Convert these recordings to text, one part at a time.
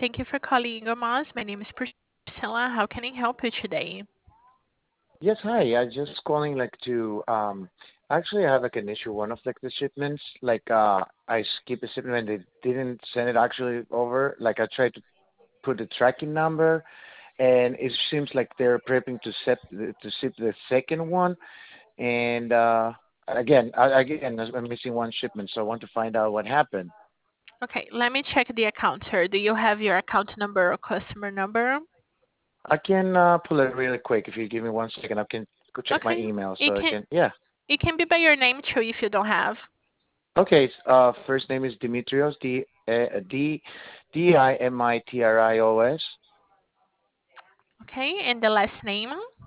Thank you for calling Ingomas. My name is Priscilla. How can I help you today? Yes, hi. I just calling like to actually I have like an issue. One of like the shipments, like I skipped a shipment and they didn't send it actually over. Like I tried to put the tracking number and it seems like they're prepping to ship the second one and again I'm missing one shipment, so I want to find out what happened. Okay, let me check the account, sir. Do you have your account number or customer number? I can pull it really quick if you give me 1 second. I can go check my Okay, email it so I can can yeah. it can be by your name too if you don't have. Okay, first name is Dimitrios, Dimitrios, Okay, and the last name.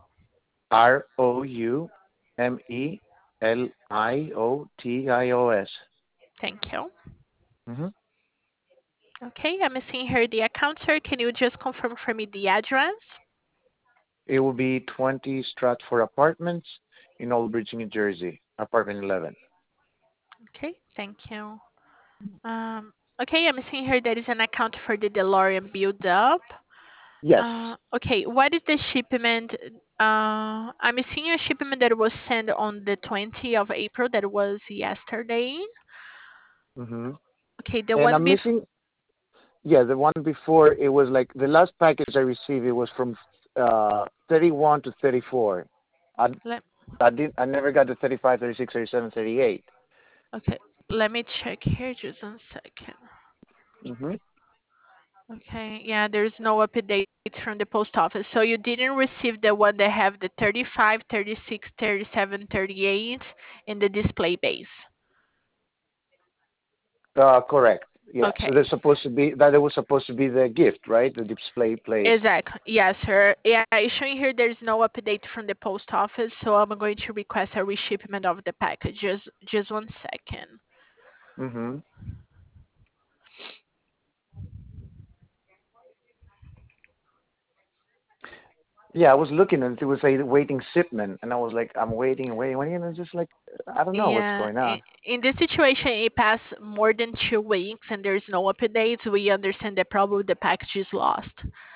Roumelios. Thank you. Mm-hmm. Okay, I'm seeing here the account, sir. Can you just confirm for me the address? It will be 20 Stratford Apartments in Old Bridge, New Jersey, apartment 11. Okay, thank you. Um, okay, I'm seeing here there is an account for the DeLorean build up. Yes. Okay, what is the shipment? I'm seeing a shipment that was sent on the 20th of April. That was yesterday. Mm-hmm. Okay, the And one I'm before. missing, yeah, the one before, it was like the last package I received, it was from 31 to 34. I, Let, I never got the 35, 36, 37, 38. okay, let me check here just 1 second. Mm-hmm. Okay, yeah, there's no update from the post office. So you didn't receive the one that have the 35, 36, 37, 38 in the display base. Correct. Yeah. So Okay. there's supposed to be that it was supposed to be the gift, right? The display place. Exactly. Yes, sir. Yeah, it's showing here there's no update from the post office, so I'm going to request a reshipment of the package. Just 1 second. Mm-hmm. Yeah, I was looking and it was a waiting shipment, and I was like, I'm waiting and waiting, waiting, and it's just like, I don't know what's Yeah, going on. in this situation, it passed more than 2 weeks and there's no updates. We understand that probably the package is lost.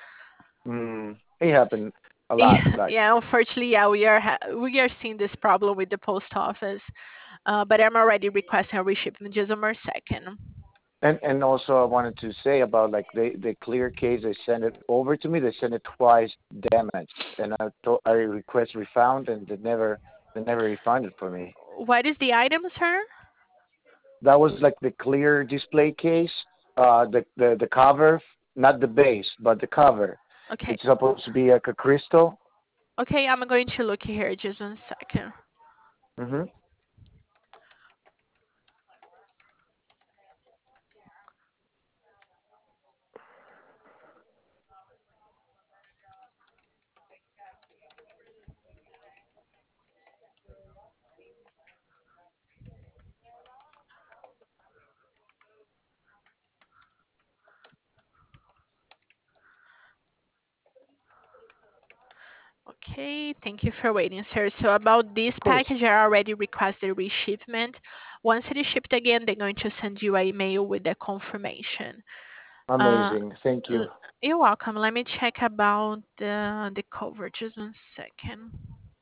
It happened a lot. Yeah, Like, yeah, unfortunately, yeah, we are seeing this problem with the post office. But I'm already requesting a reshipment. Just 1 second. and also I wanted to say about like the clear case. They sent it over to me. They sent it twice damaged, and I request refund, and they never refunded for me. What is the item, sir? That was like the clear display case, the cover, not the base, but the cover. Okay. It's supposed to be like a crystal. Okay, I'm going to look here. Just 1 second. Hmm. Okay, thank you for waiting, sir. So about this Of course. package, I already requested reshipment. Once it is shipped again, they're going to send you an email with the confirmation. Uh, Amazing. Thank you. l- you're welcome. Let me check about the cover. Just 1 second.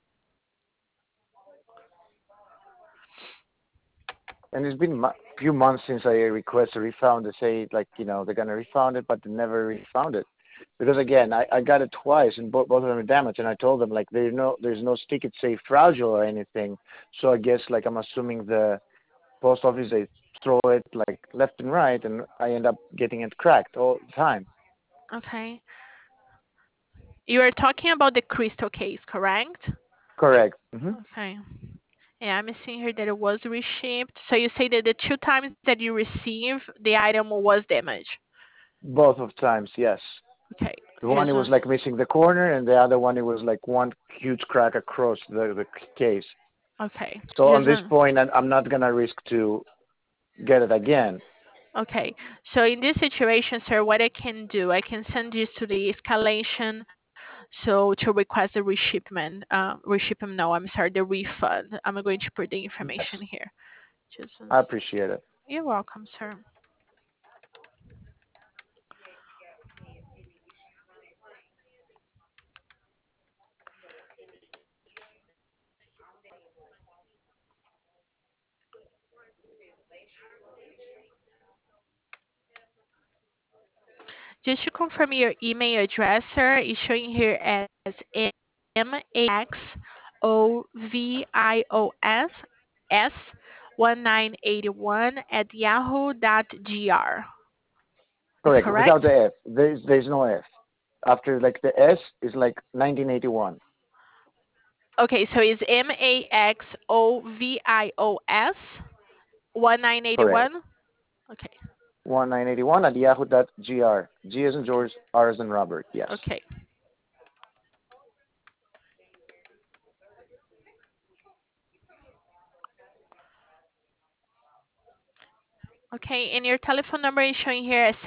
And it's been few months since I request a refund. They say like they're gonna refund it, but they never refund it. Because again, I got it twice and both of them are damaged, and I told them like there's no stick it say fragile or anything. So I guess like I'm assuming the post office they throw it like left and right, and I end up getting it cracked all the time. Okay. You are talking about the crystal case, correct? Correct. Hmm. Okay. Yeah, I'm seeing here that it was reshipped. So you say that the two times that you received, the item was damaged. Both of times, yes. Okay. The one Just it was one. like missing the corner, and the other one it was like one huge crack across the case. Okay. So on Just this one. point, I'm not gonna risk to get it again. Okay. So in this situation, sir, what I can do, I can send this to the escalation. So to request the reshipment, reshipment. No, I'm sorry, the refund. I'm going to put the Yes, information here. Just one. I appreciate it. You're welcome, sir. Just to confirm your email address, sir, is showing here as maxovios s1981 at yahoo.gr. Is Correct. Without correct? the F. There's no F. After like the S is like 1981. Okay, so it's maxovios Correct. 1981. Okay. 1981 at yahoo.gr. G as in George, R as in Robert. Yes. Okay. Okay, and your telephone number is showing here as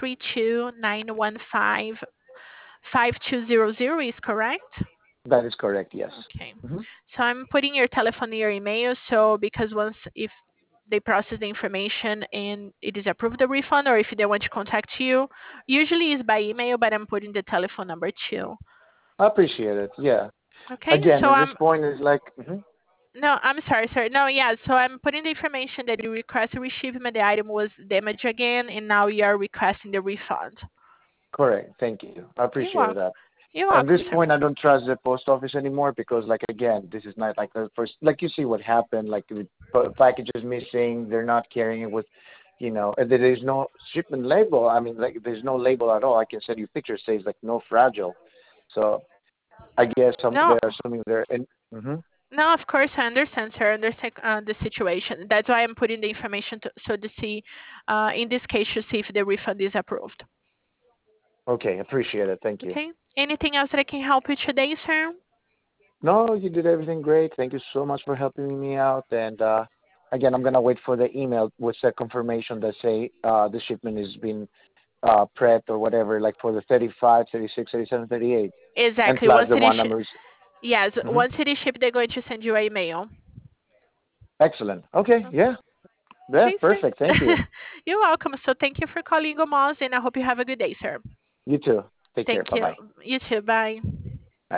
732-915-5200, is correct? That is correct. Yes. Okay. Hmm. So I'm putting your telephone in your email, so because once if they process the information and it is approved the refund, or if they want to contact you, usually it's by email, but I'm putting the telephone number too. I appreciate it. Yeah. Okay, Again, so at this I'm point, is like, mhm. no, I'm sorry, sir. No, yeah, so I'm putting the information that you request a reshipment, the item was damaged again, and now you are requesting the refund. Correct. Thank you. I You're appreciate welcome. that. You're At this welcome, sir. point, I don't trust the post office anymore because, like, again, this is not like the first. Like you see what happened. Like the packages missing, they're not carrying it with, and there is no shipment label. I mean, like, there's no label at all. I can send you pictures says like no fragile. So I guess No, they're assuming they're in. Hmm. no, of course I understand, sir. I understand the situation. That's why I'm putting the information so to see, in this case, to see if the refund is approved. Okay, appreciate it. Thank you. Okay. Anything else that I can help you today, sir? No, you did everything great. Thank you so much for helping me out. And again, I'm gonna wait for the email with the confirmation that say the shipment has been prepped or whatever, like for the 35, 36, 37, 38, and Exactly. plus Once the it is, one numbers. yes, Hmm. once it is shipped, they're going to send you an email. Excellent. Okay. Yeah. Yeah. Okay, Perfect. Thank you. sir. You're welcome. So thank you for calling Gomos, and I hope you have a good day, sir. You too. Take care. Thank Bye you. bye. You too. Bye.